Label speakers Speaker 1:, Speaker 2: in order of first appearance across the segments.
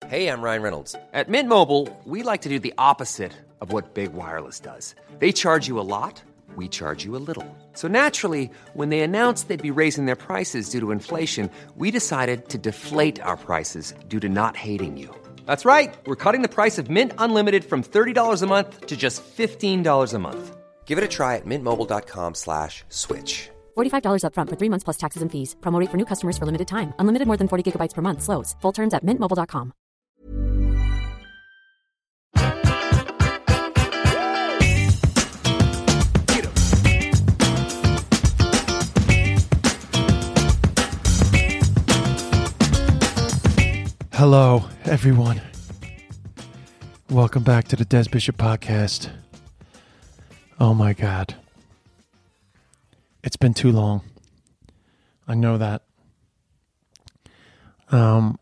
Speaker 1: Hey, I'm Ryan Reynolds.
Speaker 2: At Mint Mobile, we like to do the opposite of what Big Wireless does. They charge you a lot, we charge you a little. So naturally, when they announced they'd be raising their prices due to inflation, we decided to deflate our prices due to not hating you. That's right. We're cutting the price of Mint Unlimited from $30 a month to just $15 a month.
Speaker 1: Give it a try at mintmobile.com/switch.
Speaker 3: $45 up front for 3 months plus taxes and fees. Promo rate for new customers for limited time. Unlimited more than 40 gigabytes per month. Slows full terms at mintmobile.com.
Speaker 4: Hello, everyone. Welcome back to the Des Bishop Podcast. Oh my God. It's been too long. I know that. And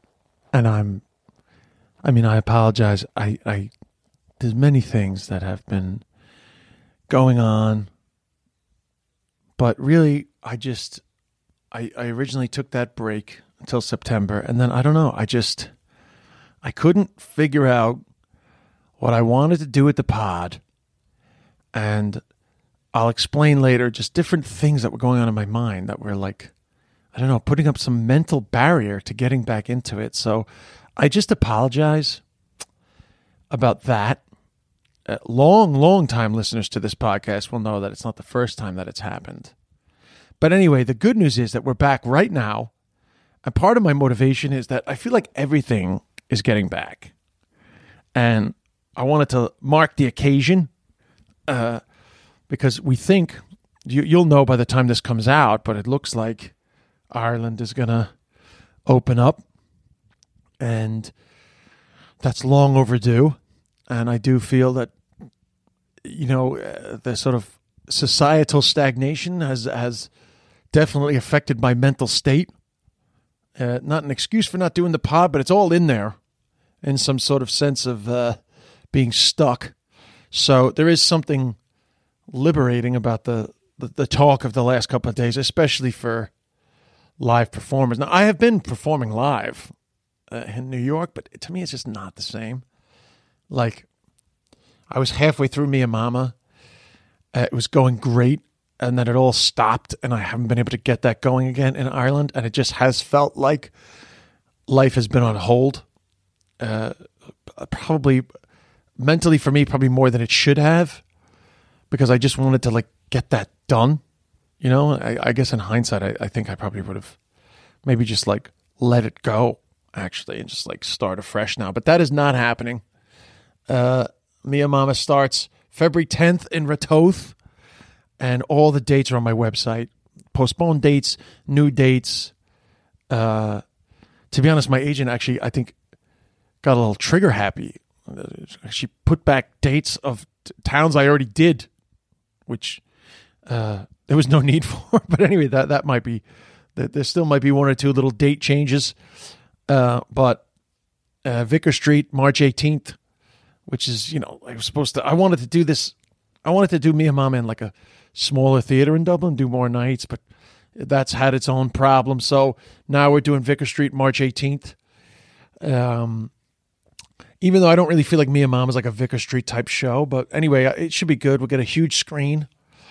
Speaker 4: I apologize. There's many things that have been going on, but really, I originally took that break until September, and then I don't know. I couldn't figure out what I wanted to do with the pod, and I'll explain later just different things that were going on in my mind that were like, I don't know, putting up some mental barrier to getting back into it. So I just apologize about that. Long time listeners to this podcast will know that it's not the first time that it's happened. But anyway, the good news is that we're back right now. And part of my motivation is that I feel like everything is getting back. And I wanted to mark the occasion because we think, you'll know by the time this comes out, but it looks like Ireland is going to open up. And that's long overdue. And I do feel that, the sort of societal stagnation has definitely affected my mental state. Not an excuse for not doing the pod, but it's all in there in some sort of sense of being stuck. So there is something liberating about the talk of the last couple of days, especially for live performers. Now, I have been performing live in New York, but to me, it's just not the same. Like, I was halfway through Mia Mama. It was going great. And then it all stopped, and I haven't been able to get that going again in Ireland. And it just has felt like life has been on hold. Probably mentally for me, probably more than it should have, because I just wanted to get that done. I guess in hindsight, I think I probably would have maybe just let it go actually and just start afresh now. But that is not happening. Mia Mama starts February 10th in Ratoath. And all the dates are on my website. Postponed dates, new dates. To be honest, my agent actually, I think, got a little trigger happy. She put back dates of towns I already did, which there was no need for. But anyway, that might be, there still might be one or two little date changes. But Vicar Street, March 18th, which is, I wanted to do this. I wanted to do Mia Mama in a smaller theater in Dublin, do more nights, but that's had its own problems. So now we're doing Vicar Street, March 18th. Even though I don't really feel like Mia Mama is a Vicar Street type show, but anyway, it should be good. We'll get a huge screen.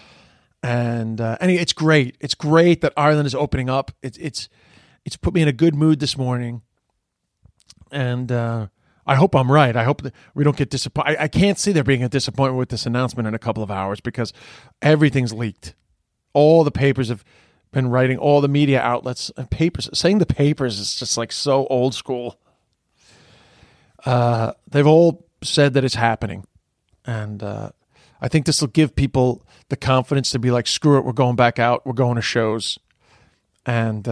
Speaker 4: And anyway, it's great. It's great that Ireland is opening up. It's put me in a good mood this morning. And I hope I'm right. I hope that we don't get disappointed. I can't see there being a disappointment with this announcement in a couple of hours because everything's leaked. All the papers have been writing, all the media outlets and papers. Saying the papers is just so old school. They've all said that it's happening. And I think this will give people the confidence to be screw it, we're going back out. We're going to shows. And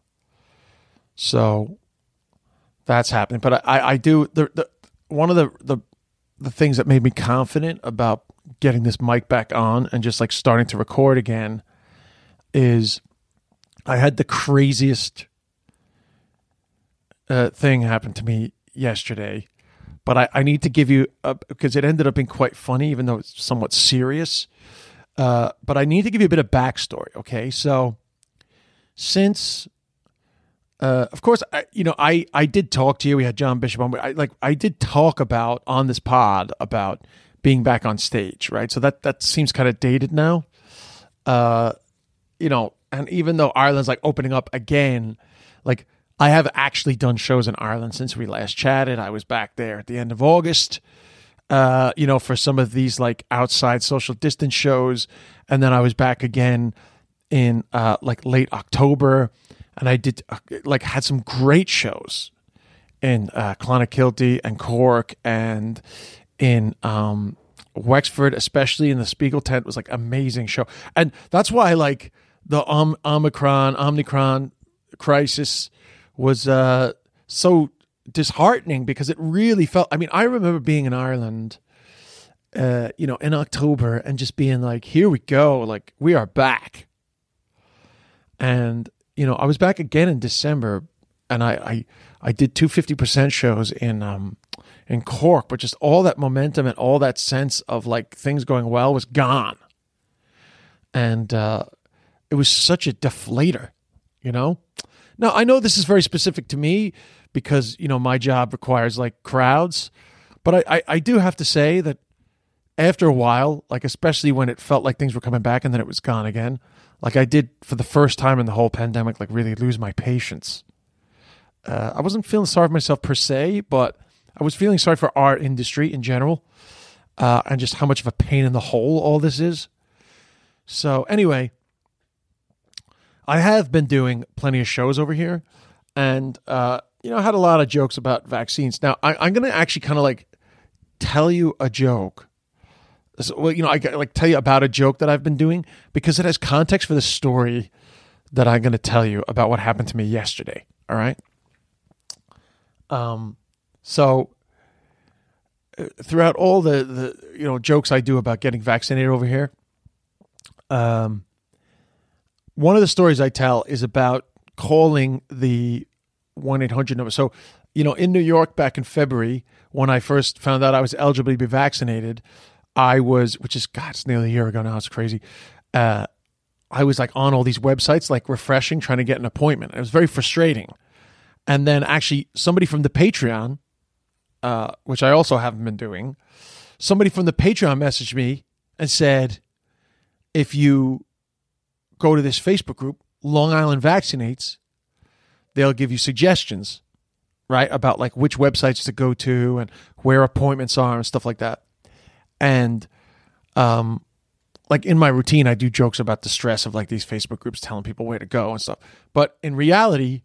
Speaker 4: so that's happening. But I do, one of the things that made me confident about getting this mic back on and just starting to record again is I had the craziest thing happen to me yesterday. But I need to give you, because it ended up being quite funny, even though it's somewhat serious. But I need to give you a bit of backstory, okay? So since Of course, I did talk to you. We had John Bishop on. But I did talk about on this pod about being back on stage, right? So that seems kind of dated now. And even though Ireland's like opening up again, like I have actually done shows in Ireland since we last chatted. I was back there at the end of August, for some of these like outside social distance shows. And then I was back again in like late October. And I did had some great shows in Clonakilty and Cork and in Wexford, especially in the Spiegel tent, was like amazing show. And that's why like the Omicron crisis was so disheartening, because it really felt, I mean, I remember being in Ireland, in October and just being like, here we go. Like we are back. And, I was back again in December, and I did 2 50% shows in Cork, but just all that momentum and all that sense of like things going well was gone. And it was such a deflator, Now, I know this is very specific to me because, my job requires like crowds, but I do have to say that after a while, like especially when it felt like things were coming back and then it was gone again, like I did for the first time in the whole pandemic, like really lose my patience. I wasn't feeling sorry for myself per se, but I was feeling sorry for our industry in general, and just how much of a pain in the hole all this is. So anyway, I have been doing plenty of shows over here, and I had a lot of jokes about vaccines. Now I'm going to actually kind of like tell you a joke. Well, I like tell you about a joke that I've been doing because it has context for the story that I'm going to tell you about what happened to me yesterday. All right. So throughout all the jokes I do about getting vaccinated over here, one of the stories I tell is about calling the 1-800 number. So, in New York back in February, when I first found out I was eligible to be vaccinated, it's nearly a year ago now. It's crazy. I was like on all these websites, like refreshing, trying to get an appointment. It was very frustrating. And then actually somebody from the Patreon, which I also haven't been doing, somebody from the Patreon messaged me and said, if you go to this Facebook group, Long Island Vaccinates, they'll give you suggestions, right? About like which websites to go to and where appointments are and stuff like that. And, like in my routine, I do jokes about the stress of like these Facebook groups telling people where to go and stuff. But in reality,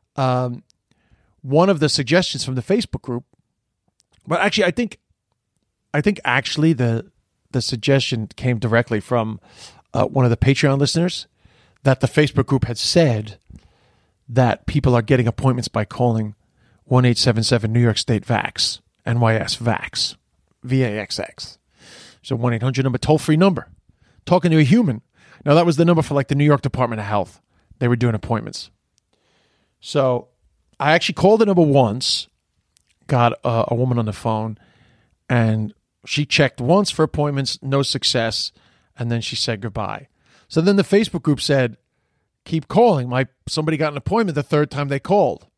Speaker 4: one of the suggestions from the Facebook group, but actually, I think actually the suggestion came directly from one of the Patreon listeners, that the Facebook group had said that people are getting appointments by calling 1-877 New York State Vax, NYS Vax. VAXX. So 1-800 number, toll-free number. Talking to a human. Now, that was the number for like the New York Department of Health. They were doing appointments. So I actually called the number once, got a woman on the phone, and she checked once for appointments, no success, and then she said goodbye. So then the Facebook group said, keep calling. Somebody got an appointment the third time they called.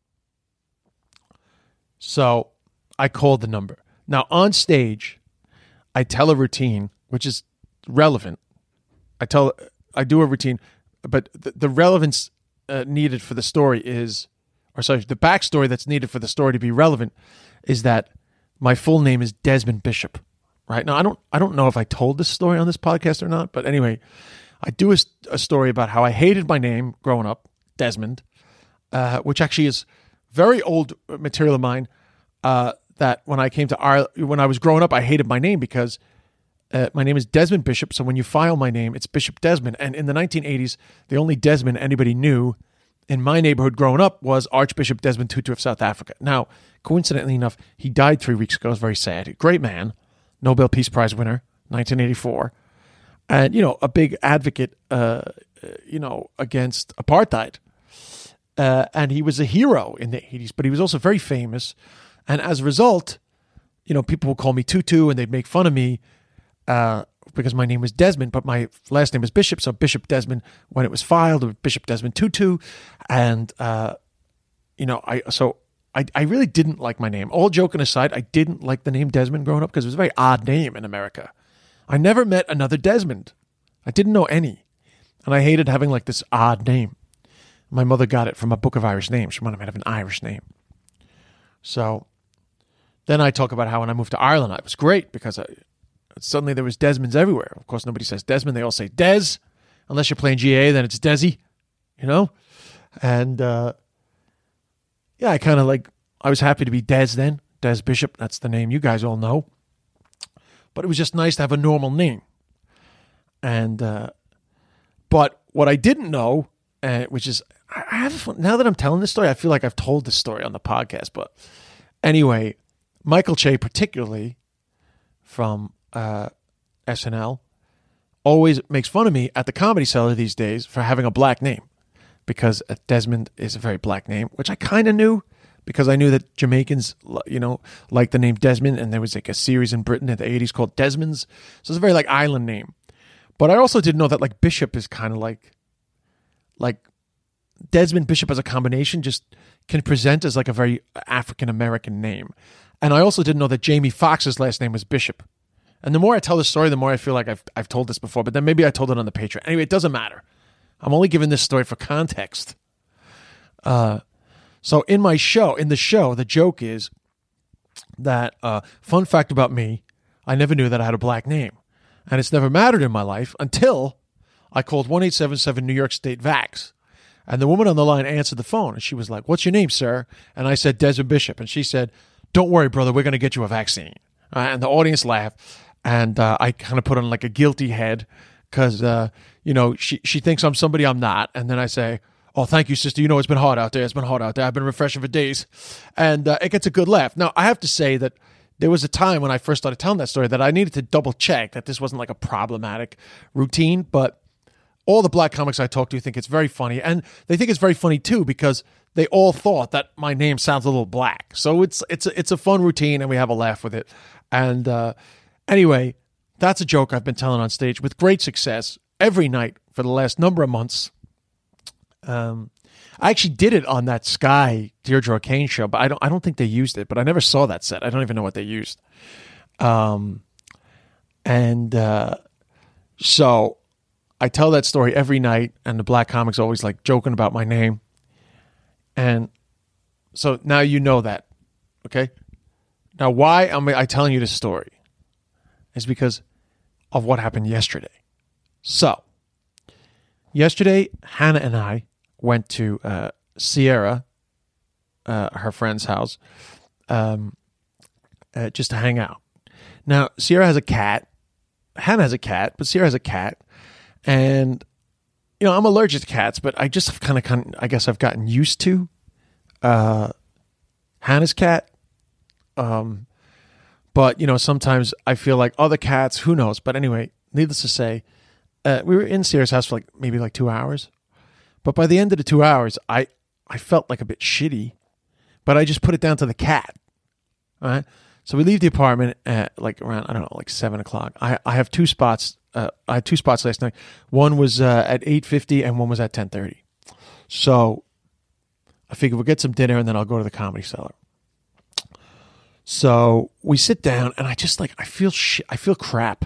Speaker 4: So I called the number. Now, on stage, I tell a routine, which is relevant. I do a routine, but the relevance needed for the story the backstory that's needed for the story to be relevant is that my full name is Desmond Bishop, right? Now, I don't know if I told this story on this podcast or not, but anyway, I do a story about how I hated my name growing up, Desmond, which actually is very old material of mine, that when I came to Ireland, when I was growing up, I hated my name because my name is Desmond Bishop. So when you file my name, it's Bishop Desmond. And in the 1980s, the only Desmond anybody knew in my neighborhood growing up was Archbishop Desmond Tutu of South Africa. Now, coincidentally enough, he died 3 weeks ago. It was very sad. Great man, Nobel Peace Prize winner, 1984. And, a big advocate, against apartheid. And he was a hero in the 80s, but he was also very famous. And as a result, people would call me Tutu and they'd make fun of me because my name was Desmond, but my last name is Bishop. So Bishop Desmond, when it was filed, it was Bishop Desmond Tutu. And I really didn't like my name. All joking aside, I didn't like the name Desmond growing up because it was a very odd name in America. I never met another Desmond. I didn't know any. And I hated having like this odd name. My mother got it from a book of Irish names. She wanted me to have an Irish name. So then I talk about how when I moved to Ireland, it was great because suddenly there was Desmonds everywhere. Of course, nobody says Desmond. They all say Des. Unless you're playing GA, then it's Desi, And I kind of I was happy to be Des then. Des Bishop, that's the name you guys all know. But it was just nice to have a normal name. And, but what I didn't know, which is, now that I'm telling this story, I feel like I've told this story on the podcast. But anyway, Michael Che particularly from SNL always makes fun of me at the Comedy Cellar these days for having a black name. Because Desmond is a very black name, which I kind of knew because I knew that Jamaicans, like the name Desmond, and there was like a series in Britain in the 80s called Desmonds. So it's a very island name. But I also didn't know that Bishop is kind of like Desmond Bishop as a combination just can present as a very African-American name. And I also didn't know that Jamie Foxx's last name was Bishop. And the more I tell the story, the more I feel like I've told this before, but then maybe I told it on the Patreon. Anyway, it doesn't matter. I'm only giving this story for context. So in the show, the joke is that, fun fact about me, I never knew that I had a black name. And it's never mattered in my life until I called 1-877 New York State Vax. And the woman on the line answered the phone, and she was like, "What's your name, sir?" And I said, Desmond Bishop. And she said, "Don't worry, brother, we're going to get you a vaccine." And the audience laughed, and I kind of put on a guilty head because, she thinks I'm somebody I'm not. And then I say, "Oh, thank you, sister. It's been hard out there. It's been hard out there. I've been refreshing for days." And it gets a good laugh. Now, I have to say that there was a time when I first started telling that story that I needed to double check that this wasn't a problematic routine. But all the black comics I talk to think it's very funny. And they think it's very funny, too, because they all thought that my name sounds a little black. So it's a fun routine, and we have a laugh with it. And anyway, that's a joke I've been telling on stage with great success every night for the last number of months. I actually did it on that Sky Deirdre O'Kane show, but I don't think they used it. But I never saw that set. I don't even know what they used. So I tell that story every night, and the black comics always joking about my name. And so now you know that, okay? Now why am I telling you this story? Is because of what happened yesterday. So yesterday, Hannah and I went to Sierra, her friend's house, just to hang out. Now, Sierra has a cat. Hannah has a cat, but Sierra has a cat. And, I'm allergic to cats, but I just I guess I've gotten used to Hannah's cat. But, sometimes I feel like other cats, who knows? But anyway, needless to say, we were in Sierra's house for maybe 2 hours. But by the end of the 2 hours, I felt a bit shitty, but I just put it down to the cat. All right. So we leave the apartment at around, 7 o'clock. I have two spots. I had two spots last night. One was at 8:50 and one was at 10:30. So I figured we'll get some dinner and then I'll go to the Comedy Cellar. So we sit down and I just I feel crap.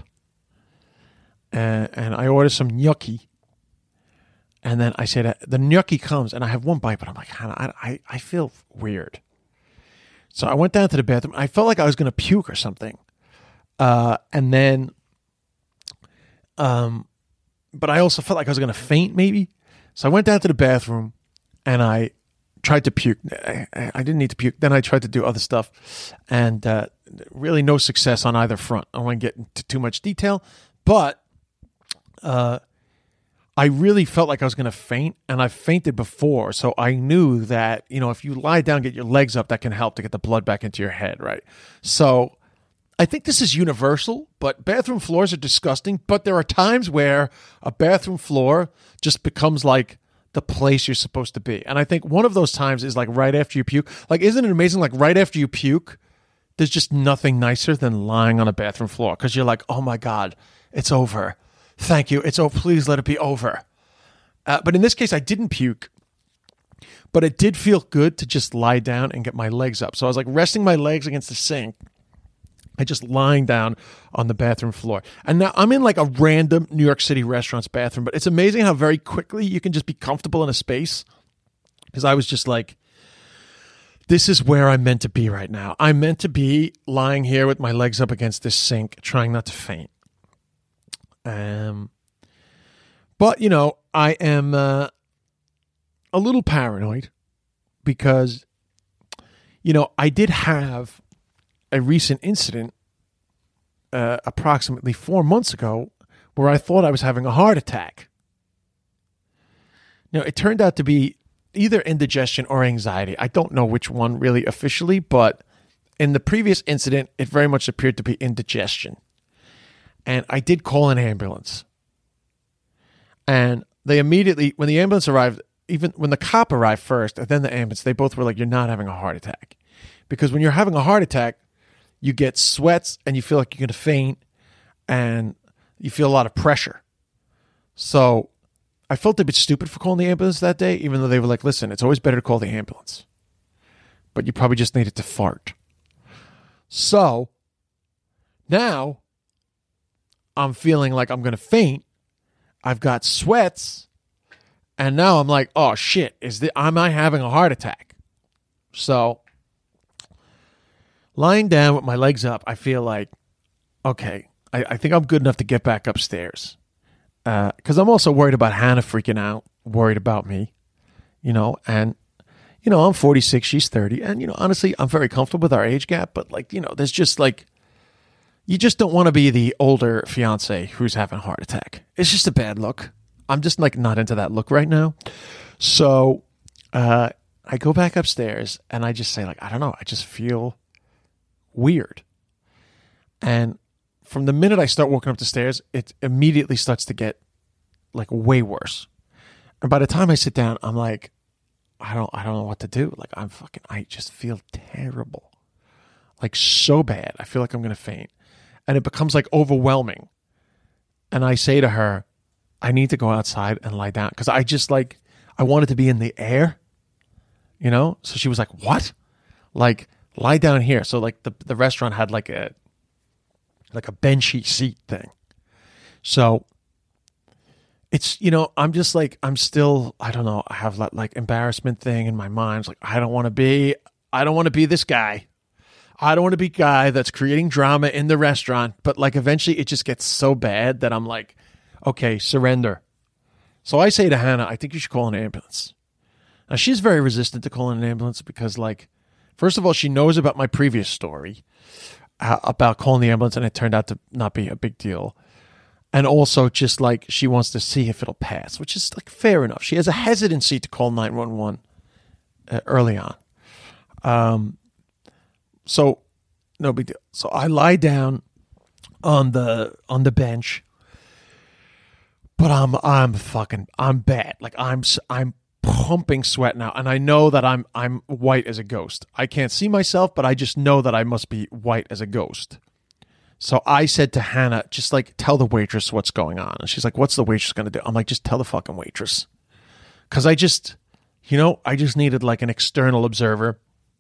Speaker 4: And I order some gnocchi. And then I said, the gnocchi comes, and I have one bite, but I'm like, Hannah, I feel weird. So I went down to the bathroom. I felt like I was going to puke or something. And then, but I also felt like I was going to faint maybe. So I went down to the bathroom, and I tried to puke. I didn't need to puke. Then I tried to do other stuff, and really no success on either front. I don't want to get into too much detail, but I really felt like I was going to faint, and I've fainted before, so I knew that, if you lie down, get your legs up, that can help to get the blood back into your head, right? So I think this is universal, but bathroom floors are disgusting, but there are times where a bathroom floor just becomes the place you're supposed to be. And I think one of those times is right after you puke. Isn't it amazing? Right after you puke, there's just nothing nicer than lying on a bathroom floor because you're oh my God, it's over. Thank you. Please let it be over. But in this case, I didn't puke. But it did feel good to just lie down and get my legs up. So I was like resting my legs against the sink. I just lying down on the bathroom floor. And now I'm in like a random New York City restaurant's bathroom, but it's amazing how very quickly you can just be comfortable in a space. Because I was just like, this is where I'm meant to be right now. I'm meant to be lying here with my legs up against this sink, trying not to faint. But, you know, I am a little paranoid because, you know, I did have a recent incident approximately 4 months ago where I thought I was having a heart attack. Now, it turned out to be either indigestion or anxiety. I don't know which one really officially, but in the previous incident, it very much appeared to be indigestion. And I did call an ambulance. And they immediately, when the ambulance arrived, even when the cop arrived first and then the ambulance, they both were like, you're not having a heart attack. Because when you're having a heart attack, you get sweats and you feel like you're going to faint and you feel a lot of pressure. So I felt a bit stupid for calling the ambulance that day, even though they were like, listen, it's always better to call the ambulance. But you probably just needed to fart. So now I'm feeling like I'm going to faint. I've got sweats. And now I'm like, oh shit, am I having a heart attack? So lying down with my legs up, I feel like, okay, I think I'm good enough to get back upstairs. Because I'm also worried about Hannah freaking out, worried about me, you know, and, you know, I'm 46, she's 30. And, you know, honestly, I'm very comfortable with our age gap. But, like, you know, there's just like, you just don't want to be the older fiance who's having a heart attack. It's just a bad look. I'm just like not into that look right now. So I go back upstairs and I just say like, I don't know. I just feel weird. And from the minute I start walking up the stairs, it immediately starts to get like way worse. And by the time I sit down, I'm like, I don't know what to do. Like I just feel terrible. Like so bad. I feel like I'm going to faint. And it becomes like overwhelming. And I say to her, I need to go outside and lie down. Because I just like, I wanted to be in the air, you know? So she was like, what? Like, lie down here. So like the restaurant had like a benchy seat thing. So it's, you know, I'm just like, I'm still, I don't know. I have that like embarrassment thing in my mind. It's like, I don't want to be this guy. I don't want to be a guy that's creating drama in the restaurant. But like eventually it just gets so bad that I'm like, okay, surrender. So I say to Hannah, I think you should call an ambulance. Now she's very resistant to calling an ambulance because like, first of all, she knows about my previous story about calling the ambulance and it turned out to not be a big deal. And also just like she wants to see if it'll pass, which is like fair enough. She has a hesitancy to call 911 early on. So no big deal. So I lie down on the bench, but I'm bad. Like I'm pumping sweat now, and I know that I'm white as a ghost. I can't see myself, but I just know that I must be white as a ghost. So I said to Hannah, just like tell the waitress what's going on. And she's like, what's the waitress going to do? I'm like, just tell the fucking waitress. Because I just needed like an external observer.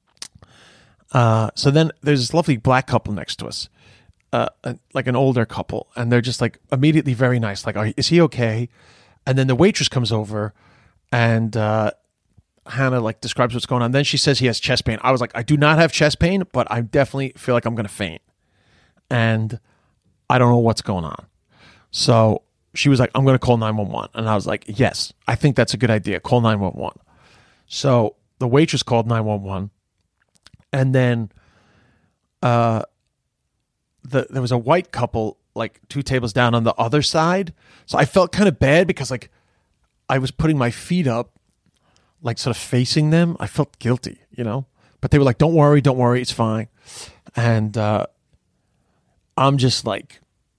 Speaker 4: So then there's this lovely black couple next to us, like an older couple, and they're just like immediately very nice. Like, is he okay? And then the waitress comes over and Hannah like describes what's going on. Then she says he has chest pain. I was like, I do not have chest pain, but I definitely feel like I'm going to faint. And I don't know what's going on. So she was like, I'm going to call 911. And I was like, yes, I think that's a good idea. Call 911. So the waitress called 911. And then there was a white couple like 2 tables down on the other side. So I felt kind of bad because like I was putting my feet up, like sort of facing them. I felt guilty, you know, but they were like, don't worry, it's fine. And I'm just like,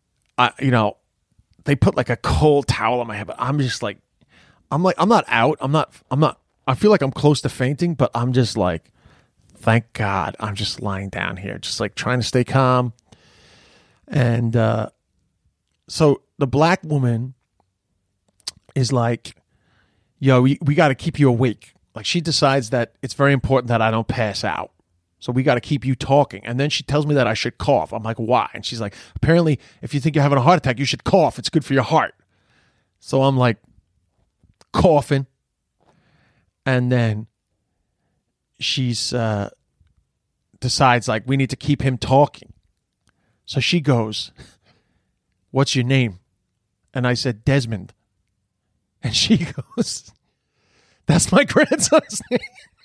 Speaker 4: they put like a cold towel on my head, but I'm just like, I'm not out. I feel like I'm close to fainting, but I'm just like, thank God I'm just lying down here, just like trying to stay calm. And so the black woman is like, yo, we got to keep you awake. Like, she decides that it's very important that I don't pass out. So we got to keep you talking. And then she tells me that I should cough. I'm like, why? And she's like, apparently, if you think you're having a heart attack, you should cough. It's good for your heart. So I'm like, coughing. And then she's decides, like, we need to keep him talking. So she goes, what's your name? And I said, Desmond. And she goes, that's my grandson's name.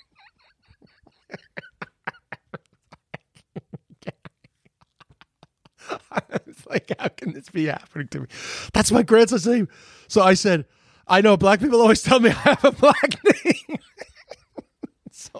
Speaker 4: I was like, how can this be happening to me? That's my grandson's name. So I said, I know black people always tell me I have a black name. So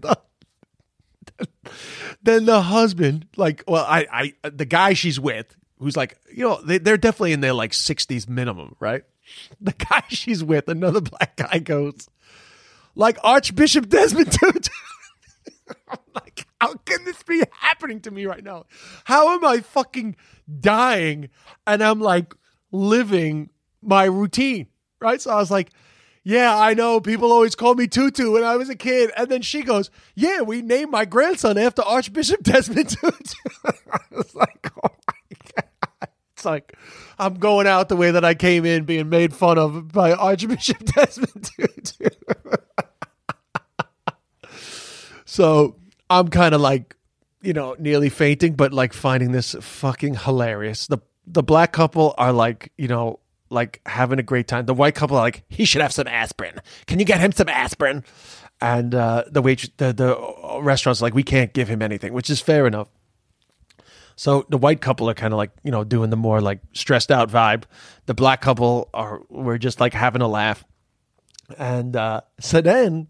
Speaker 4: then the husband, like, well, the guy she's with, who's like, you know, they're definitely in their like 60s minimum, right? The guy she's with, another black guy, goes, like Archbishop Desmond Tutu. I'm like, how can this be happening to me right now? How am I fucking dying and I'm like living my routine, right? So I was like, yeah, I know people always call me Tutu when I was a kid. And then she goes, yeah, we named my grandson after Archbishop Desmond Tutu. I was like, oh my God. It's like, I'm going out the way that I came in, being made fun of by Archbishop Desmond Tutu. So I'm kind of like, you know, nearly fainting, but like finding this fucking hilarious. The black couple are like, you know, like having a great time. The white couple are like, he should have some aspirin. Can you get him some aspirin? And the restaurant's like, we can't give him anything, which is fair enough. So the white couple are kind of like, you know, doing the more like stressed out vibe. The black couple we're just like having a laugh. And so then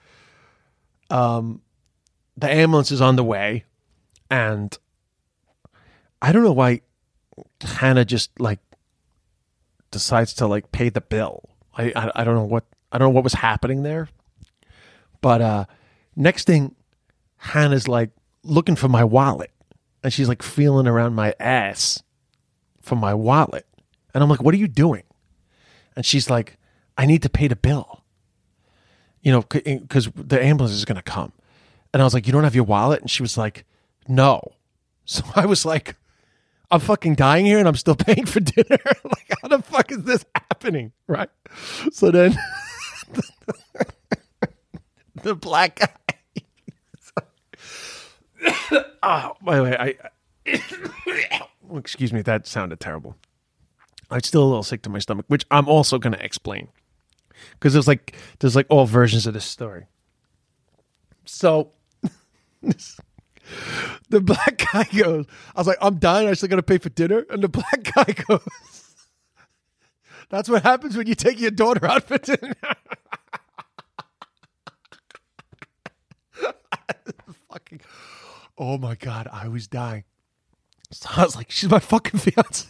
Speaker 4: the ambulance is on the way, and I don't know why Hannah just like decides to like pay the bill. I don't know what was happening there, but next thing, Hannah's like looking for my wallet, and she's like feeling around my ass for my wallet, and I'm like, what are you doing? And she's like, I need to pay the bill, you know, because the ambulance is gonna come. And I was like, you don't have your wallet? And she was like, no. So I was like, I'm fucking dying here and I'm still paying for dinner. Like, how the fuck is this happening? Right? So then the black guy. Oh, by the way, excuse me, that sounded terrible. I'm still a little sick to my stomach, which I'm also going to explain. Because there's like all versions of this story. So the black guy goes, I was like, I'm dying, I still got to pay for dinner? And the black guy goes, that's what happens when you take your daughter out for dinner. Fucking, oh my God, I was dying. So I was like, she's my fucking fiance.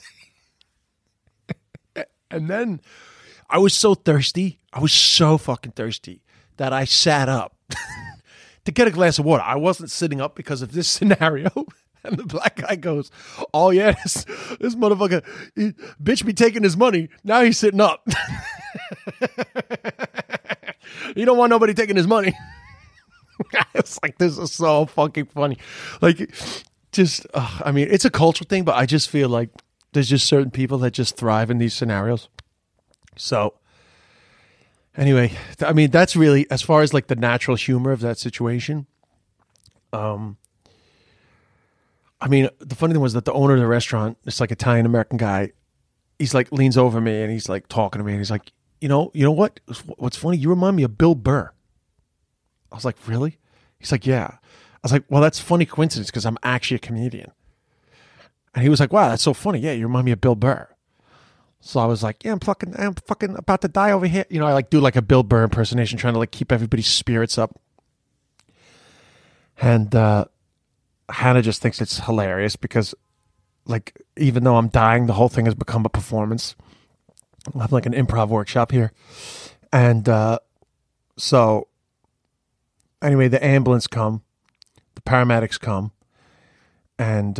Speaker 4: And then I was so thirsty. I was so fucking thirsty that I sat up to get a glass of water. I wasn't sitting up because of this scenario. And the black guy goes, oh yeah, this motherfucker, bitch be taking his money. Now he's sitting up. You don't want nobody taking his money. It's like, this is so fucking funny. Like, just, I mean, it's a cultural thing, but I just feel like there's just certain people that just thrive in these scenarios. So anyway, I mean, that's really, as far as like the natural humor of that situation. I mean, the funny thing was that the owner of the restaurant, this like Italian American guy, he's like leans over me and he's like talking to me and he's like, you know what? What's funny? You remind me of Bill Burr. I was like, really? He's like, yeah. I was like, well, that's a funny coincidence because I'm actually a comedian. And he was like, wow, that's so funny. Yeah, you remind me of Bill Burr. So I was like, yeah, I'm fucking about to die over here. You know, I like do like a Bill Burr impersonation, trying to like keep everybody's spirits up. And Hannah just thinks it's hilarious because, like, even though I'm dying, the whole thing has become a performance. I'll have like an improv workshop here. And so anyway, the ambulance come, the paramedics come, and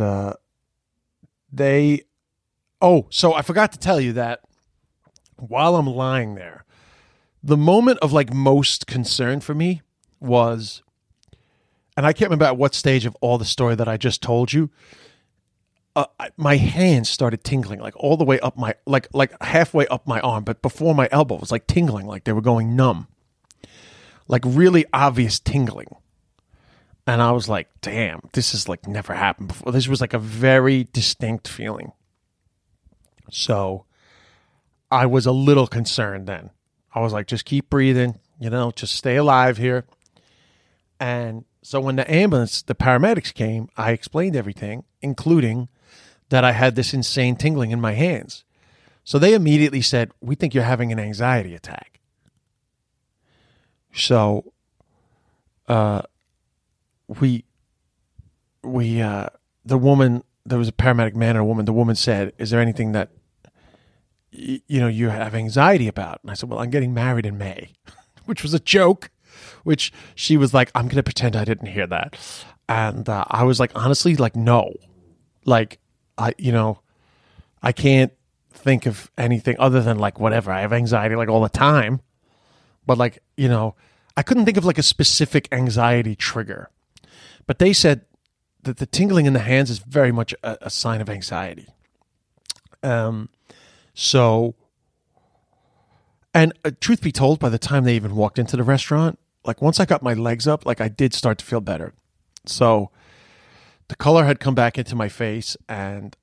Speaker 4: so I forgot to tell you that while I'm lying there, The moment of like most concern for me was, and I can't remember at what stage of all the story that I just told you, my hands started tingling like all the way up my, like halfway up my arm, but before my elbow it was like tingling, like they were going numb, like really obvious tingling. And I was like, damn, this has like never happened before. This was like a very distinct feeling. So I was a little concerned then. I was like, just keep breathing, just stay alive here. And so when the paramedics came, I explained everything, including that I had this insane tingling in my hands. So they immediately said, we think you're having an anxiety attack. So the woman, there was a paramedic man and a woman. The woman said, is there anything that you have anxiety about? And I said, well, I'm getting married in May, which was a joke, which she was like, I'm going to pretend I didn't hear that. And I was like, honestly, like, no, like, I can't think of anything other than like, whatever. I have anxiety like all the time, but like, I couldn't think of like a specific anxiety trigger, but they said that the tingling in the hands is very much a sign of anxiety. So, and truth be told, by the time they even walked into the restaurant, like once I got my legs up, like I did start to feel better. So the color had come back into my face, and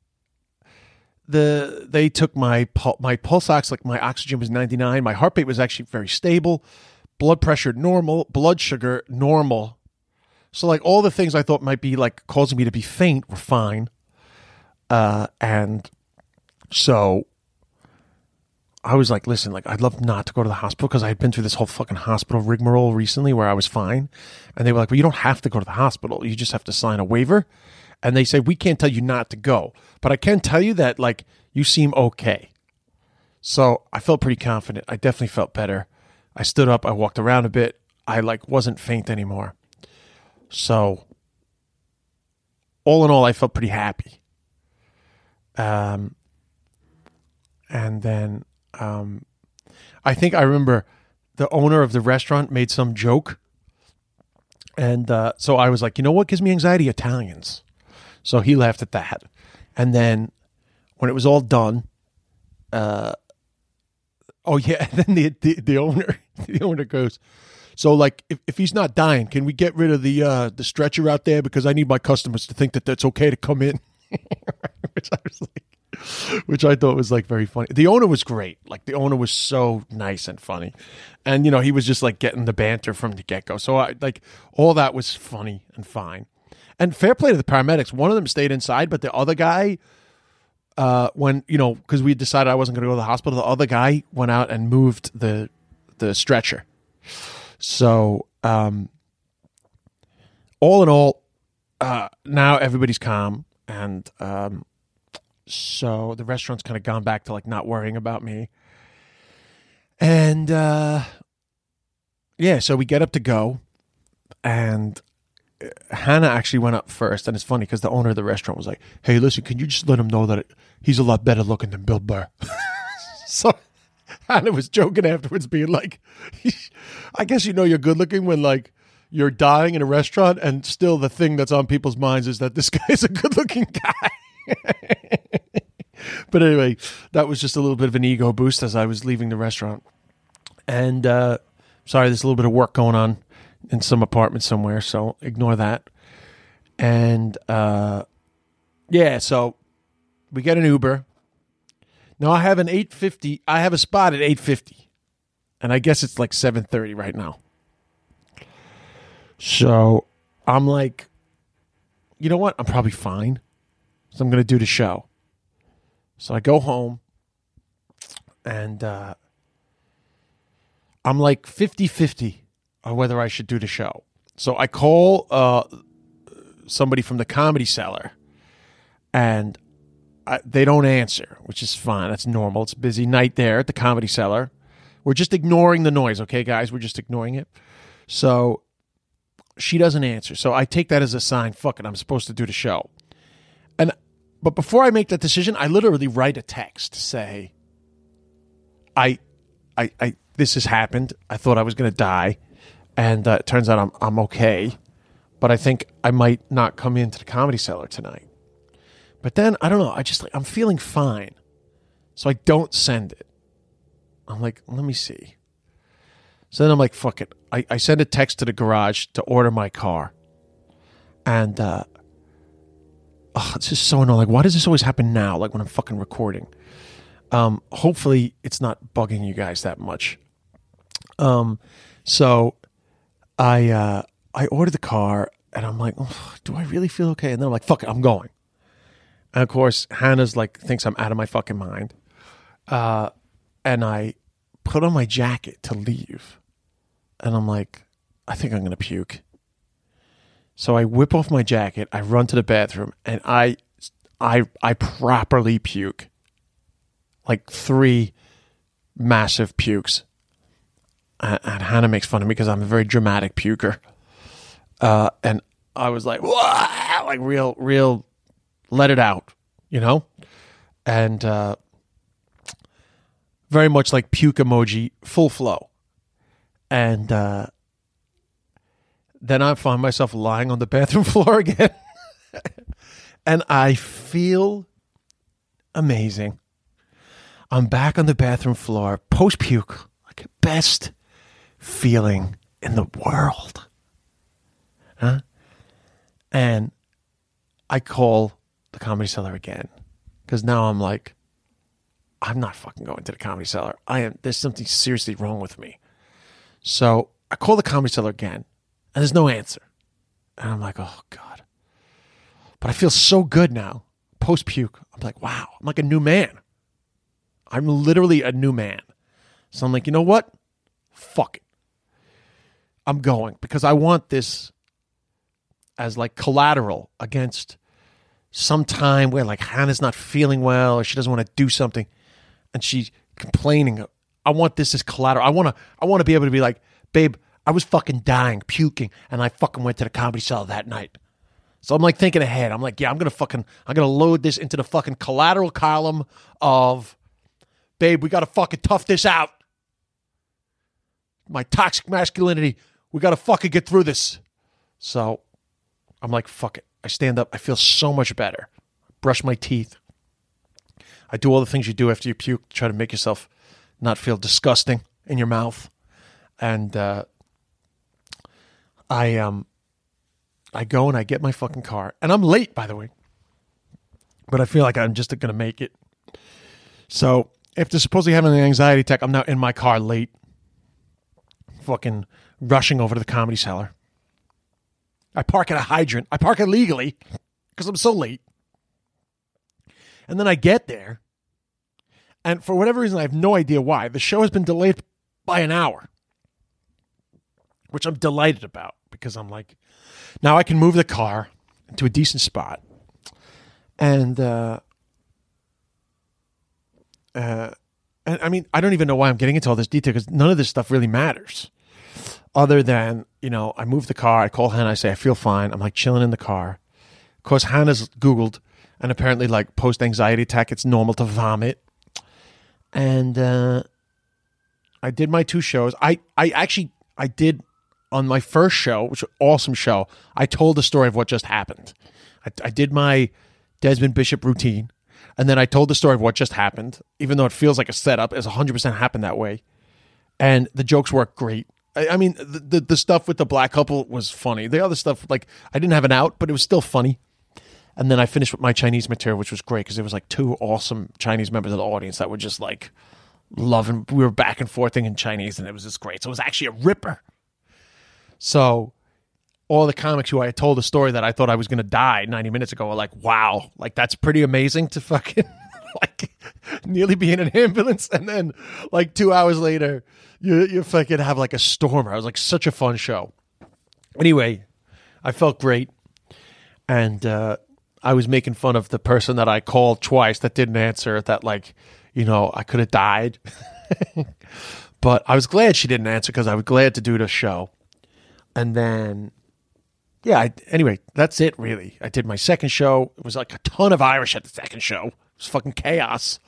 Speaker 4: they took my pulse ox, like my oxygen was 99. My heart rate was actually very stable. Blood pressure normal, blood sugar normal. So like all the things I thought might be like causing me to be faint were fine. And so I was like, listen, like I'd love not to go to the hospital because I had been through this whole fucking hospital rigmarole recently where I was fine. And they were like, well, you don't have to go to the hospital. You just have to sign a waiver. And they said, we can't tell you not to go, but I can tell you that like you seem okay. So I felt pretty confident. I definitely felt better. I stood up. I walked around a bit. I like wasn't faint anymore. So all in all, I felt pretty happy. And then I think I remember the owner of the restaurant made some joke. And so I was like, you know what gives me anxiety? Italians. So he laughed at that. And then when it was all done, and then the owner goes, so like if he's not dying, can we get rid of the stretcher out there, because I need my customers to think that that's okay to come in. Which I thought was like very funny. The owner was great. Like the owner was so nice and funny. And he was just like getting the banter from the get-go. So I like all that was funny and fine. And fair play to the paramedics. One of them stayed inside, but the other guy, when, because we decided I wasn't going to go to the hospital, the other guy went out and moved the stretcher. So, all in all, now everybody's calm. And so the restaurant's kind of gone back to like not worrying about me. And so we get up to go. And Hannah actually went up first, and it's funny because the owner of the restaurant was like, hey, listen, can you just let him know that he's a lot better looking than Bill Burr? So Hannah was joking afterwards, being like, I guess you're good looking when like you're dying in a restaurant, and still the thing that's on people's minds is that this guy's a good looking guy. But anyway, that was just a little bit of an ego boost as I was leaving the restaurant. And sorry, there's a little bit of work going on in some apartment somewhere, so ignore that. And so we get an Uber. Now I have an 8:50. I have a spot at 8:50, and I guess it's like 7:30 right now. So I'm like, you know what? I'm probably fine. So I'm going to do the show. So I go home, and I'm like 50-50 on whether I should do the show. So I call somebody from the Comedy Cellar, and they don't answer, which is fine. That's normal. It's a busy night there at the Comedy Cellar. We're just ignoring the noise, okay, guys? We're just ignoring it. So she doesn't answer. So I take that as a sign, fuck it, I'm supposed to do the show. But before I make that decision, I literally write a text to say, this has happened. I thought I was going to die. And it turns out I'm okay. But I think I might not come into the Comedy Cellar tonight. But then, I don't know. I'm feeling fine. So I don't send it. I'm like, let me see. So then I'm like, fuck it. I send a text to the garage to order my car. And, it's just so annoying. Like, why does this always happen now? Like when I'm fucking recording. Hopefully it's not bugging you guys that much. So I ordered the car and I'm like, oh, do I really feel okay? And then I'm like, fuck it, I'm going. And of course, Hannah's like, thinks I'm out of my fucking mind. And I put on my jacket to leave. And I'm like, I think I'm going to puke. So I whip off my jacket, I run to the bathroom, and I properly puke. Like 3 massive pukes. And Hannah makes fun of me because I'm a very dramatic puker. And I was like, whoa, like real, let it out, you know? And very much like puke emoji, full flow. And then I find myself lying on the bathroom floor again. And I feel amazing. I'm back on the bathroom floor, post-puke, like best feeling in the world. Huh? And I call the Comedy Cellar again. Because now I'm like, I'm not fucking going to the Comedy Cellar. There's something seriously wrong with me. So I call the Comedy Cellar again, and there's no answer. And I'm like, oh, God. But I feel so good now. Post-puke. I'm like, wow. I'm like a new man. I'm literally a new man. So I'm like, you know what? Fuck it. I'm going. Because I want this as like collateral against some time where like Hannah's not feeling well or she doesn't want to do something and she's complaining. I want this as collateral. I want to be able to be like, babe, I was fucking dying, puking, and I fucking went to the Comedy Cellar that night. So I'm like thinking ahead. I'm like, yeah, I'm going to load this into the fucking collateral column of, babe, we got to fucking tough this out. My toxic masculinity, we got to fucking get through this. So I'm like, fuck it. I stand up. I feel so much better. Brush my teeth. I do all the things you do after you puke to try to make yourself not feel disgusting in your mouth. And I go and I get my fucking car. And I'm late, by the way. But I feel like I'm just going to make it. So after supposedly having an anxiety attack, I'm now in my car late. Fucking rushing over to the Comedy Cellar. I park at a hydrant. I park illegally because I'm so late. And then I get there. And for whatever reason, I have no idea why. The show has been delayed by an hour. Which I'm delighted about. Because I'm like, now I can move the car to a decent spot. And I mean, I don't even know why I'm getting into all this detail because none of this stuff really matters. Other than, you know, I move the car, I call Hannah, I say, I feel fine. I'm like chilling in the car. Of course, Hannah's Googled, and apparently, like, post-anxiety attack, it's normal to vomit. And I did my 2 shows. I did, on my first show, which was an awesome show, I told the story of what just happened. I did my Desmond Bishop routine, and then I told the story of what just happened, even though it feels like a setup, it's 100% happened that way. And the jokes worked great. I mean, the stuff with the black couple was funny. The other stuff, like, I didn't have an out, but it was still funny. And then I finished with my Chinese material, which was great because there was like 2 awesome Chinese members of the audience that were just like loving. We were back and forthing in Chinese, and it was just great. So it was actually a ripper. So all the comics who I had told a story that I thought I was going to die 90 minutes ago were like, wow, like that's pretty amazing to fucking like nearly be in an ambulance. And then like 2 hours later, you fucking have like a stormer. It was like such a fun show. Anyway, I felt great. And I was making fun of the person that I called twice that didn't answer, that like, you know, I could have died. But I was glad she didn't answer because I was glad to do the show. And then, yeah, anyway, that's it really. I did my second show. It was like a ton of Irish at the second show. It was fucking chaos.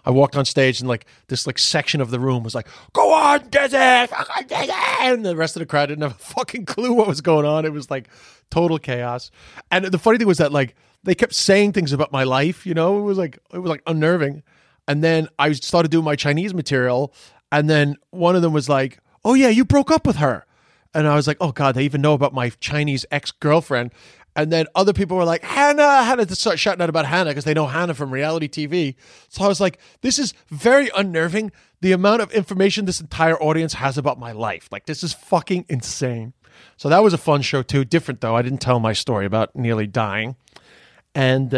Speaker 4: I walked on stage and like this like section of the room was like, "Go on, Dizzy, fucking Dizzy," and the rest of the crowd didn't have a fucking clue what was going on. It was like total chaos. And the funny thing was that like they kept saying things about my life. You know, it was like unnerving. And then I started doing my Chinese material, and then one of them was like, "Oh yeah, you broke up with her," and I was like, "Oh God, they even know about my Chinese ex-girlfriend." And then other people were like, Hannah to start shouting out about Hannah because they know Hannah from reality TV. So I was like, this is very unnerving. The amount of information this entire audience has about my life. Like, this is fucking insane. So that was a fun show too. Different though. I didn't tell my story about nearly dying. And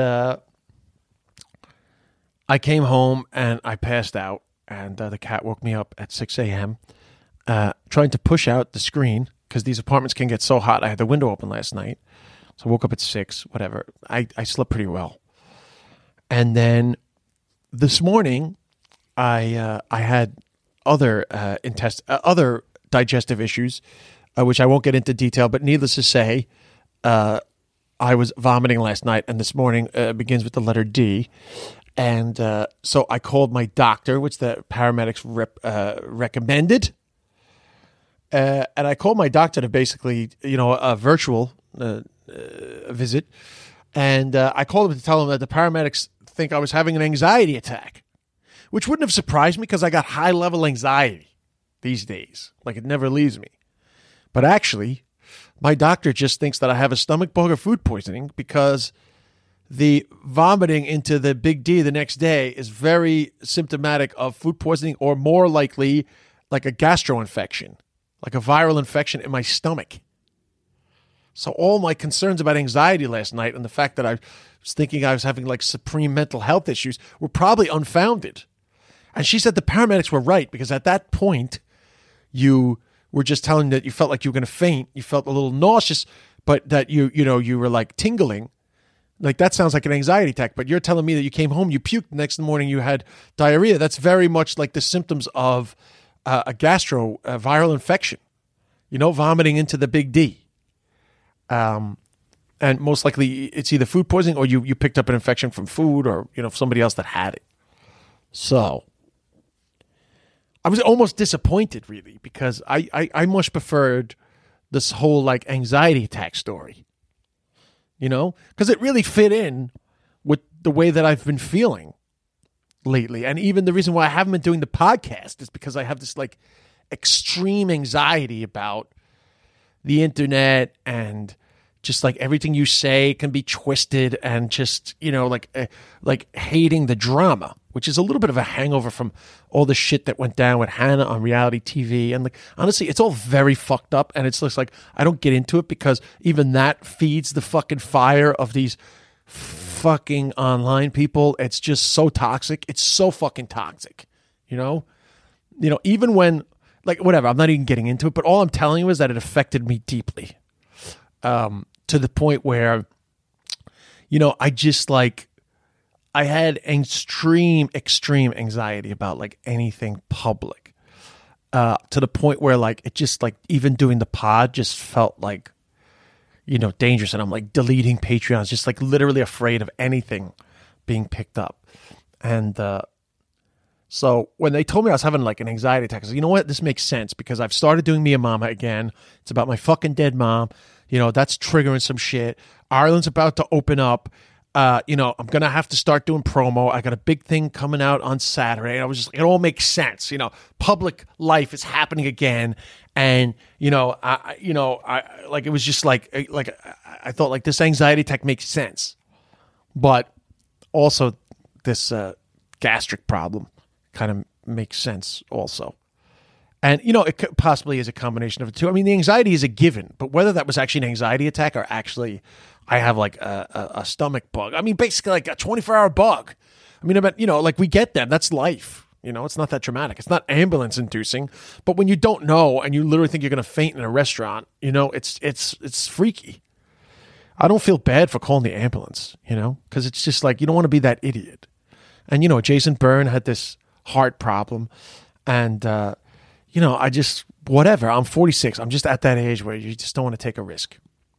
Speaker 4: I came home and I passed out. And the cat woke me up at 6 a.m. Trying to push out the screen because these apartments can get so hot. I had the window open last night. So I woke up at 6, whatever. I slept pretty well. And then this morning, I had other other digestive issues, which I won't get into detail, but needless to say, I was vomiting last night, and this morning begins with the letter D. And so I called my doctor, which the paramedics recommended. And I called my doctor to basically, a virtual visit, and I called him to tell him that the paramedics think I was having an anxiety attack, which wouldn't have surprised me because I got high-level anxiety these days. Like, it never leaves me. But actually, my doctor just thinks that I have a stomach bug or food poisoning because the vomiting into the big D the next day is very symptomatic of food poisoning, or more likely like a gastroinfection, like a viral infection in my stomach. So all my concerns about anxiety last night and the fact that I was thinking I was having like supreme mental health issues were probably unfounded. And she said the paramedics were right, because at that point you were just telling that you felt like you were going to faint. You felt a little nauseous, but that you were like tingling. Like, that sounds like an anxiety attack, but you're telling me that you came home, you puked, the next morning you had diarrhea. That's very much like the symptoms of a viral infection, vomiting into the big D. And most likely it's either food poisoning or you picked up an infection from food, or, somebody else that had it. So I was almost disappointed, really, because I much preferred this whole like anxiety attack story, because it really fit in with the way that I've been feeling lately. And even the reason why I haven't been doing the podcast is because I have this like extreme anxiety about the internet, and just like everything you say can be twisted, and just, like hating the drama, which is a little bit of a hangover from all the shit that went down with Hannah on reality TV. And like, honestly, it's all very fucked up, and it's just like, I don't get into it because even that feeds the fucking fire of these fucking online people. It's just so toxic. It's so fucking toxic, even when, like, whatever, I'm not even getting into it, but all I'm telling you is that it affected me deeply, to the point where, I just like, I had extreme anxiety about like anything public, to the point where like, it just like, even doing the pod just felt like, dangerous. And I'm like deleting Patreons, just like literally afraid of anything being picked up. And, so when they told me I was having like an anxiety attack, I said, you know what? This makes sense, because I've started doing Mia Mama again. It's about my fucking dead mom. That's triggering some shit. Ireland's about to open up. I'm going to have to start doing promo. I got a big thing coming out on Saturday. I was just like, it all makes sense. Public life is happening again. And, I like, it was just like I thought like this anxiety attack makes sense. But also this gastric problem kind of makes sense also. And, it possibly is a combination of the two. I mean, the anxiety is a given, but whether that was actually an anxiety attack or actually I have like a stomach bug. I mean, basically like a 24-hour bug. I mean, like we get them. That's life. It's not that dramatic. It's not ambulance inducing, but when you don't know and you literally think you're going to faint in a restaurant, it's freaky. I don't feel bad for calling the ambulance, because it's just like, you don't want to be that idiot. And, Jason Byrne had this heart problem, and, I just, whatever, I'm 46. I'm just at that age where you just don't want to take a risk.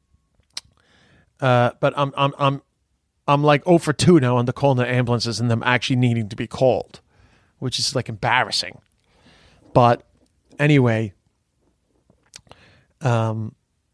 Speaker 4: But I'm like 0 for 2 now on the calling the ambulances and them actually needing to be called. which is like embarrassing. But anyway, the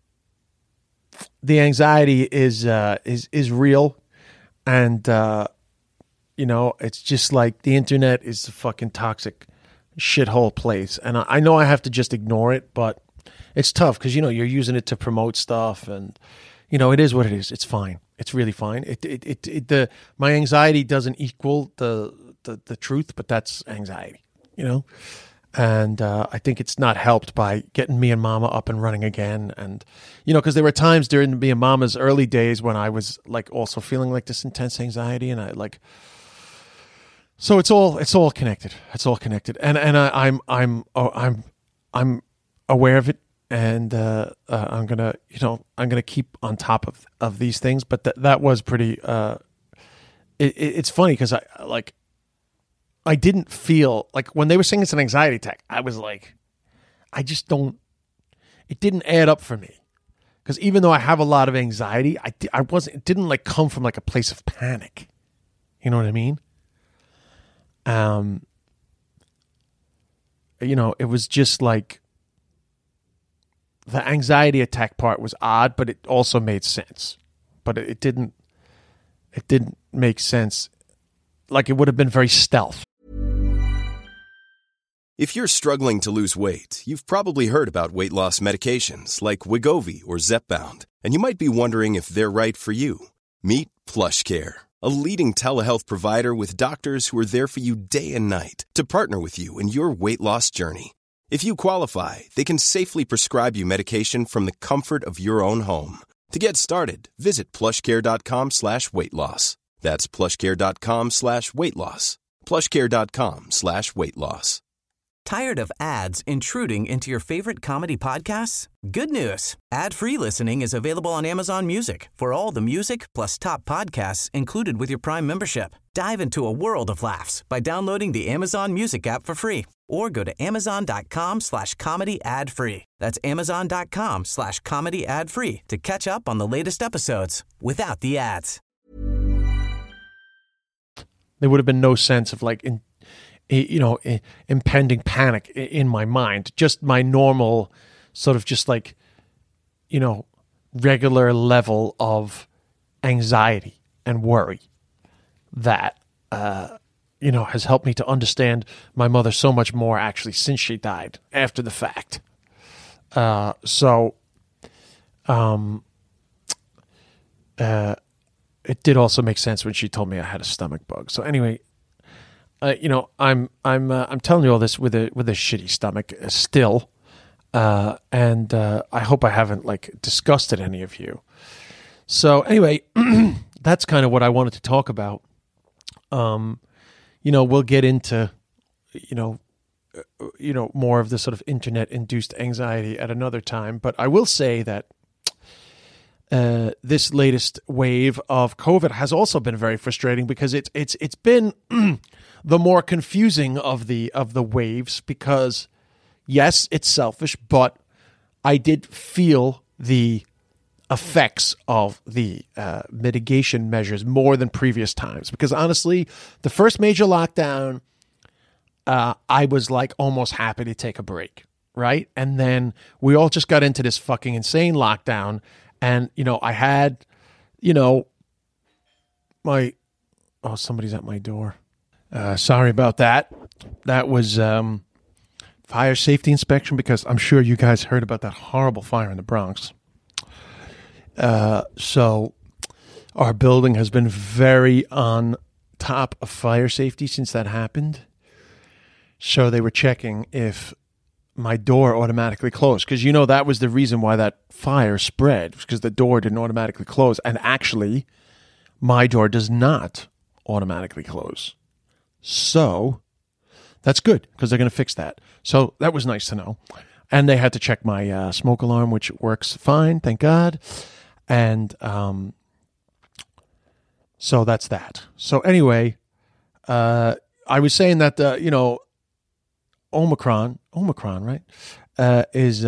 Speaker 4: anxiety is real, and it's just like the internet is a fucking toxic shithole place, and I know I have to just ignore it, but it's tough because you're using it to promote stuff, and it is what it is. It's fine. It's really fine. My anxiety doesn't equal the truth, but that's anxiety, And I think it's not helped by getting me and Mama up and running again. And, because there were times during me and Mama's early days when I was like also feeling like this intense anxiety, and I like, so it's all connected. It's all connected. And I'm aware of it, and I'm gonna keep on top of these things. But that was pretty. It's funny because I didn't feel like when they were saying it's an anxiety attack, I was like, I just don't, it didn't add up for me. Because even though I have a lot of anxiety, it didn't like come from like a place of panic. You know what I mean? It was just like the anxiety attack part was odd, but it also made sense. But it didn't make sense. Like it would have been very stealth.
Speaker 1: If you're struggling to lose weight, you've probably heard about weight loss medications like Wegovy or Zepbound, and you might be wondering if they're right for you. Meet PlushCare, a leading telehealth provider with doctors who are there for you day and night to partner with you in your weight loss journey. If you qualify, they can safely prescribe you medication from the comfort of your own home. To get started, visit plushcare.com/weightloss. That's plushcare.com/weightloss. plushcare.com/weightloss.
Speaker 5: Tired of ads intruding into your favorite comedy podcasts? Good news. Ad-free listening is available on Amazon Music for all the music plus top podcasts included with your Prime membership. Dive into a world of laughs by downloading the Amazon Music app for free or go to amazon.com/comedy ad-free. That's amazon.com/comedy ad-free to catch up on the latest episodes without the ads.
Speaker 4: There would have been no sense of like, impending panic in my mind. Just my normal sort of just like, regular level of anxiety and worry that, has helped me to understand my mother so much more actually since she died after the fact. It did also make sense when she told me I had a stomach bug. So anyway, I'm telling you all this with a shitty stomach still, and I hope I haven't like disgusted any of you. So anyway, that's kind of what I wanted to talk about. We'll get into more of the sort of internet-induced anxiety at another time. But I will say that this latest wave of COVID has also been very frustrating because it's been the more confusing of the waves because yes, it's selfish, but I did feel the effects of the mitigation measures more than previous times because honestly, the first major lockdown, I was like almost happy to take a break, right? And then we all just got into this fucking insane lockdown. And, I had, somebody's at my door. Sorry about that. That was fire safety inspection because I'm sure you guys heard about that horrible fire in the Bronx. So our building has been very on top of fire safety since that happened. So they were checking if my door automatically closed because that was the reason why that fire spread because the door didn't automatically close, and actually my door does not automatically close, so that's good because they're going to fix that. So that was nice to know. And they had to check my smoke alarm, which works fine, thank God. And so that's that. So anyway, I was saying that Omicron, right,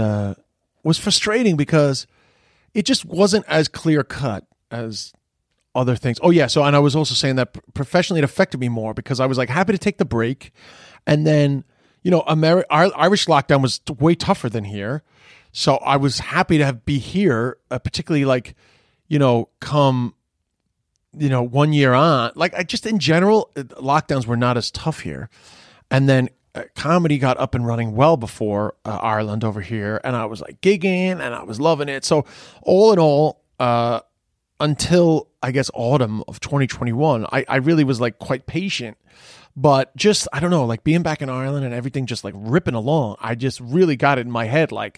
Speaker 4: was frustrating because it just wasn't as clear cut as other things. Oh yeah. So, and I was also saying that professionally it affected me more because I was like happy to take the break. And then, Irish lockdown was way tougher than here. So I was happy to be here, particularly like, come, 1 year on. Like I just in general, lockdowns were not as tough here. And then comedy got up and running well before Ireland over here. And I was like gigging and I was loving it. So all in all, until I guess autumn of 2021, I really was like quite patient. But just, I don't know, like being back in Ireland and everything just like ripping along, I just really got it in my head like,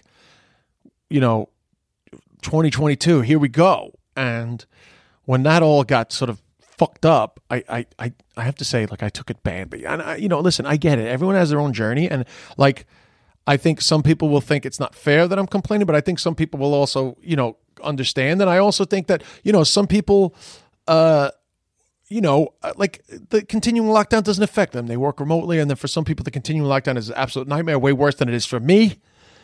Speaker 4: 2022, here we go. And when that all got sort of fucked up, I have to say, like, I took it badly. And, listen, I get it. Everyone has their own journey. And, like, I think some people will think it's not fair that I'm complaining, but I think some people will also, understand. And I also think that, some people, like the continuing lockdown doesn't affect them. They work remotely. And then for some people, the continuing lockdown is an absolute nightmare, way worse than it is for me.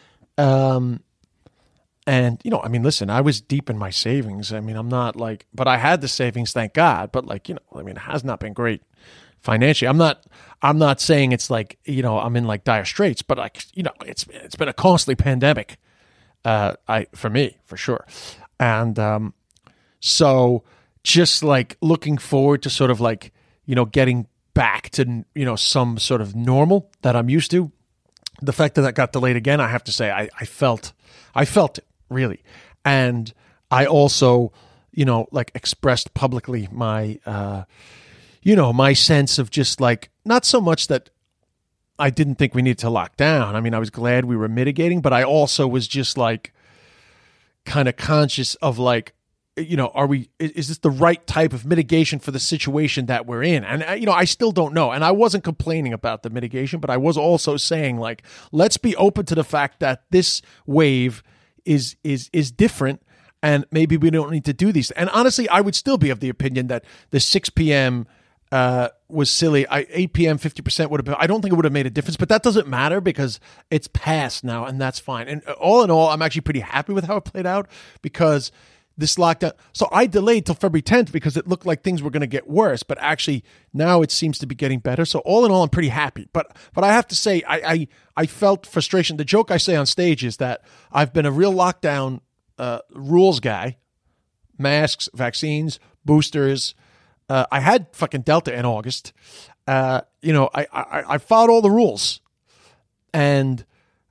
Speaker 4: And, listen, I was deep in my savings. I'm not like, but I had the savings, thank God. But like, it has not been great financially. I'm not saying it's like, I'm in like dire straits, but like, it's been a costly pandemic, for me, for sure. And, so just like looking forward to sort of like, getting back to, some sort of normal that I'm used to. The fact that got delayed again, I have to say, I felt it really. And I also, like expressed publicly my, my sense of just like, not so much that I didn't think we needed to lock down. I was glad we were mitigating, but I also was just like kind of conscious of like, is this the right type of mitigation for the situation that we're in? And, I still don't know. And I wasn't complaining about the mitigation, but I was also saying like, let's be open to the fact that this wave is different and maybe we don't need to do these. And honestly, I would still be of the opinion that the 6 p.m. Was silly. 8 p.m., 50% would have been, I don't think it would have made a difference, but that doesn't matter because it's past now and that's fine. And all in all, I'm actually pretty happy with how it played out because this lockdown. So I delayed till February 10th because it looked like things were going to get worse, but actually now it seems to be getting better. So all in all, I'm pretty happy. But I have to say, I felt frustration. The joke I say on stage is that I've been a real lockdown rules guy, masks, vaccines, boosters. I had fucking Delta in August. I followed all the rules, but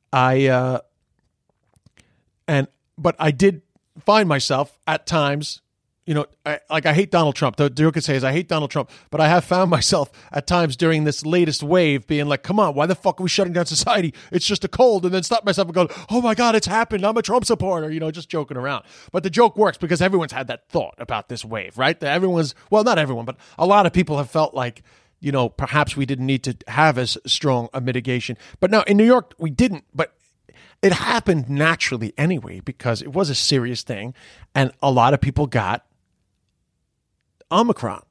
Speaker 4: I did find myself at times, I hate Donald Trump. The joke I say is I hate Donald Trump, but I have found myself at times during this latest wave being like, come on, why the fuck are we shutting down society? It's just a cold. And then stop myself and go, oh my God, it's happened. I'm a Trump supporter, just joking around. But the joke works because everyone's had that thought about this wave, right? That not everyone, but a lot of people have felt like, perhaps we didn't need to have as strong a mitigation. But now in New York, we didn't, but it happened naturally anyway, because it was a serious thing. And a lot of people got Omicron,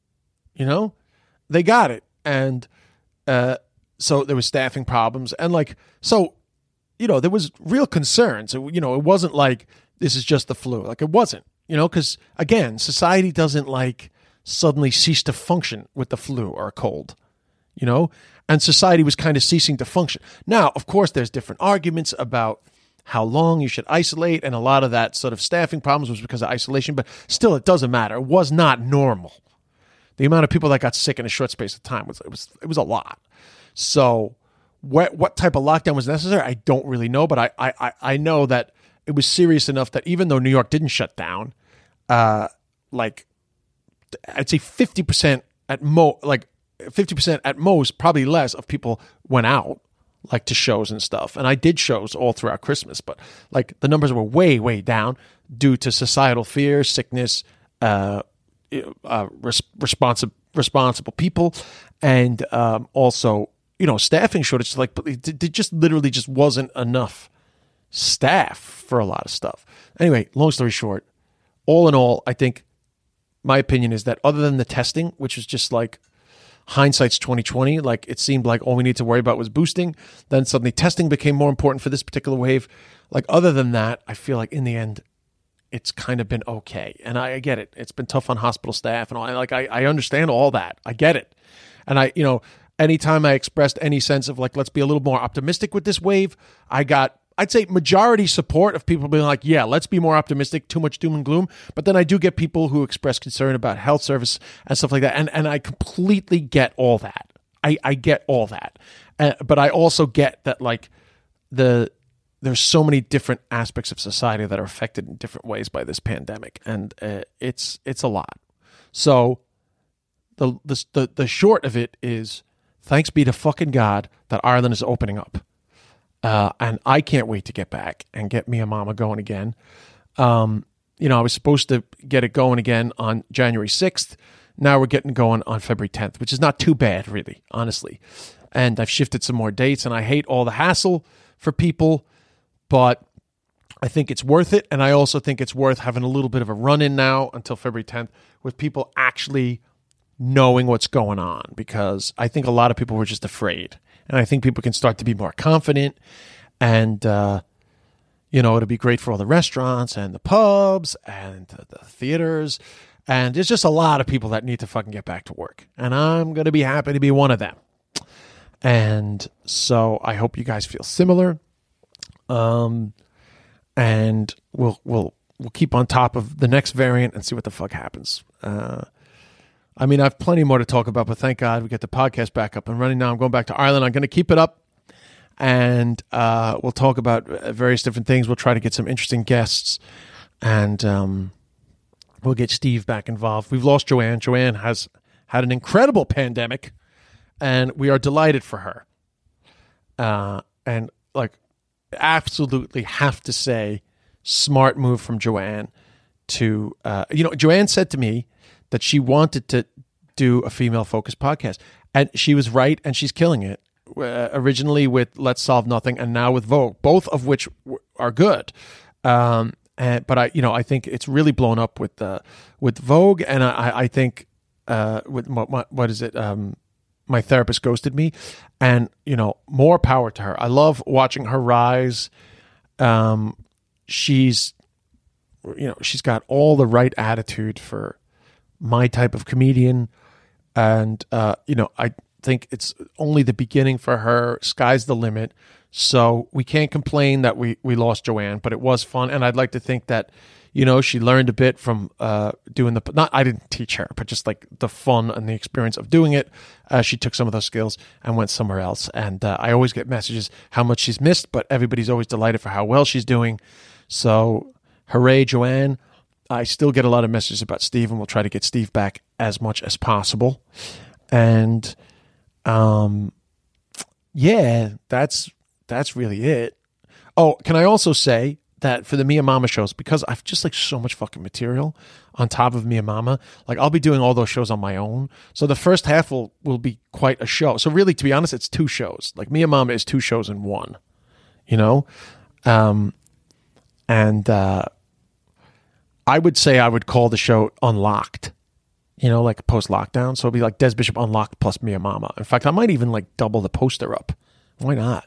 Speaker 4: they got it. And so there was staffing problems. And there was real concerns. It wasn't like this is just the flu. Like it wasn't, because again, society doesn't like suddenly cease to function with the flu or a cold, and society was kind of ceasing to function. Now, of course, there's different arguments about how long you should isolate, and a lot of that sort of staffing problems was because of isolation, but still, it doesn't matter. It was not normal. The amount of people that got sick in a short space of time was a lot. So what type of lockdown was necessary, I don't really know, but I know that it was serious enough that even though New York didn't shut down, I'd say 50% at 50% at most, probably less, of people went out like to shows and stuff. And I did shows all throughout Christmas, but like the numbers were way, way down due to societal fear, sickness, responsible people, and also, staffing shortage. Like, but there just literally just wasn't enough staff for a lot of stuff. Anyway, long story short, all in all, I think my opinion is that other than the testing, which was just like hindsight's 2020, like it seemed like all we needed to worry about was boosting. Then suddenly testing became more important for this particular wave. Like other than that, I feel like in the end, it's kind of been okay. And I get it. It's been tough on hospital staff and all. I understand all that. I get it. And anytime I expressed any sense of like, let's be a little more optimistic with this wave, I got, I'd say, majority support of people being like, yeah, let's be more optimistic, too much doom and gloom. But then I do get people who express concern about health service and stuff like that. And I completely get all that. I get all that. But I also get that like there's so many different aspects of society that are affected in different ways by this pandemic. And it's a lot. So the short of it is, thanks be to fucking God that Ireland is opening up. And I can't wait to get back and get Mia Mama going again. I was supposed to get it going again on January 6th. Now we're getting going on February 10th, which is not too bad, really, honestly. And I've shifted some more dates, and I hate all the hassle for people, but I think it's worth it. And I also think it's worth having a little bit of a run-in now until February 10th with people actually knowing what's going on, because I think a lot of people were just afraid. And I think people can start to be more confident, and, it'll be great for all the restaurants and the pubs and the theaters. And there's just a lot of people that need to fucking get back to work. And I'm going to be happy to be one of them. And so I hope you guys feel similar. And we'll keep on top of the next variant and see what the fuck happens. I have plenty more to talk about, but thank God we get the podcast back up and running now. I'm going back to Ireland. I'm going to keep it up, and we'll talk about various different things. We'll try to get some interesting guests, and we'll get Steve back involved. We've lost Joanne. Joanne has had an incredible pandemic, and we are delighted for her. And absolutely have to say, smart move from Joanne to, Joanne said to me that she wanted to do a female-focused podcast. And she was right, and she's killing it. Originally with Let's Solve Nothing, and now with Vogue, both of which are good. But I think it's really blown up with Vogue, and I think with what is it? My Therapist Ghosted Me, and more power to her. I love watching her rise. She's got all the right attitude for my type of comedian, and I think it's only the beginning for her. Sky's the limit. So we can't complain that we lost Joanne, but it was fun. And I'd like to think that, she learned a bit from doing I didn't teach her, but just like the fun and the experience of doing it. She took some of those skills and went somewhere else. And I always get messages how much she's missed, but everybody's always delighted for how well she's doing. So hooray, Joanne. I still get a lot of messages about Steve, and we'll try to get Steve back as much as possible. And that's really it. Oh, can I also say that for the Mia Mama shows, because I've just so much fucking material on top of Mia Mama, I'll be doing all those shows on my own. So the first half will be quite a show. So really, to be honest, it's two shows. Mia Mama is two shows in one, I would say I would call the show Unlocked, post-lockdown. So it'll be like Des Bishop Unlocked plus Mia Mama. In fact, I might even double the poster up. Why not?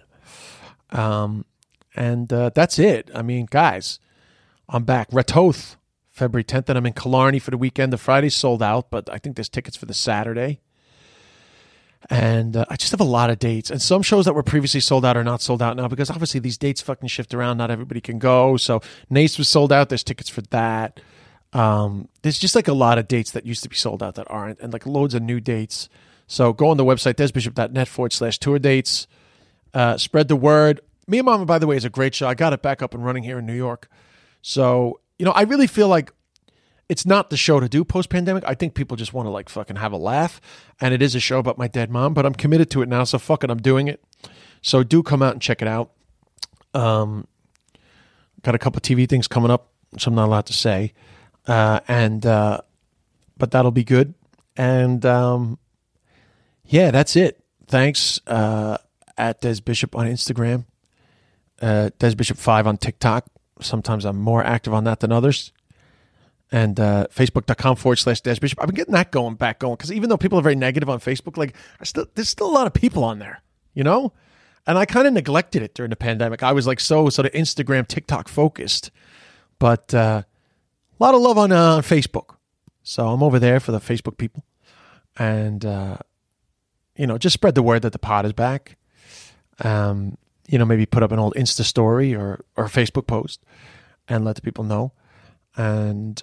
Speaker 4: That's it. Guys, I'm back. Ratoth, February 10th, and I'm in Killarney for the weekend. The Friday's sold out, but I think there's tickets for the Saturday. And I just have a lot of dates. And some shows that were previously sold out are not sold out now, because obviously these dates fucking shift around. Not everybody can go. So Nace was sold out. There's tickets for that. There's just a lot of dates that used to be sold out that aren't, and loads of new dates. So go on the website, desbishop.net/tour dates. Spread the word. Mia Mama, by the way, is a great show. I got it back up and running here in New York. So, I really feel like it's not the show to do post-pandemic. I think people just want to fucking have a laugh. And it is a show about my dead mom, but I'm committed to it now. So fuck it, I'm doing it. So do come out and check it out. Got a couple of TV things coming up, which I'm not allowed to say. But that'll be good. And that's it. Thanks at Des Bishop on Instagram. Des Bishop 5 on TikTok. Sometimes I'm more active on that than others. And Facebook.com/Des Bishop. I've been getting that back going, because even though people are very negative on Facebook, there's still a lot of people on there, And I kind of neglected it during the pandemic. I was so sort of Instagram, TikTok focused. But lot of love on Facebook. So I'm over there for the Facebook people. And, just spread the word that the pod is back. Maybe put up an old Insta story or a Facebook post and let the people know. And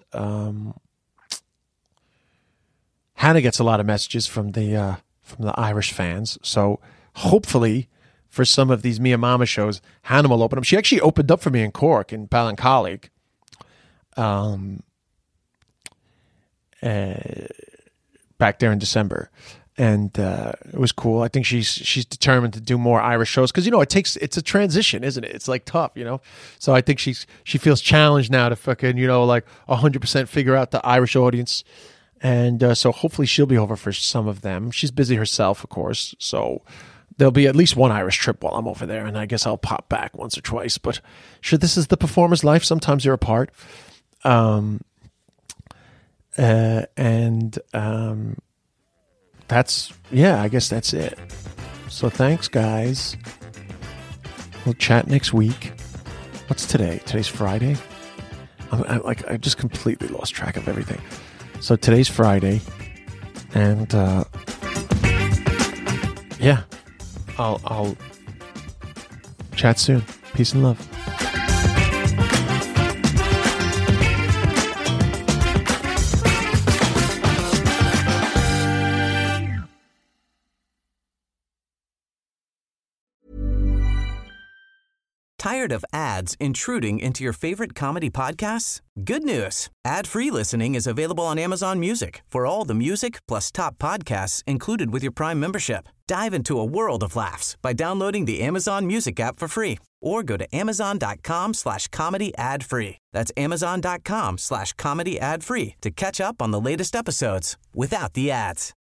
Speaker 4: Hannah gets a lot of messages from the Irish fans. So hopefully for some of these Mia Mama shows, Hannah will open them. She actually opened up for me in Cork in Ballincollig. Back there in December. And it was cool. I think she's determined to do more Irish shows because it's a transition, isn't it? It's like tough, So I think she feels challenged now to fucking 100% figure out the Irish audience, and so hopefully she'll be over for some of them. She's busy herself, of course, so there'll be at least one Irish trip while I'm over there, and I guess I'll pop back once or twice. But sure, this is the performer's life. Sometimes you're apart, I guess that's it. So thanks, guys. We'll chat next week. What's today? Today's Friday? I just completely lost track of everything. So today's Friday. And, I'll chat soon. Peace and love.
Speaker 5: Tired of ads intruding into your favorite comedy podcasts? Good news. Ad-free listening is available on Amazon Music for all the music plus top podcasts included with your Prime membership. Dive into a world of laughs by downloading the Amazon Music app for free or go to amazon.com/comedy ad-free. That's amazon.com/comedy ad-free to catch up on the latest episodes without the ads.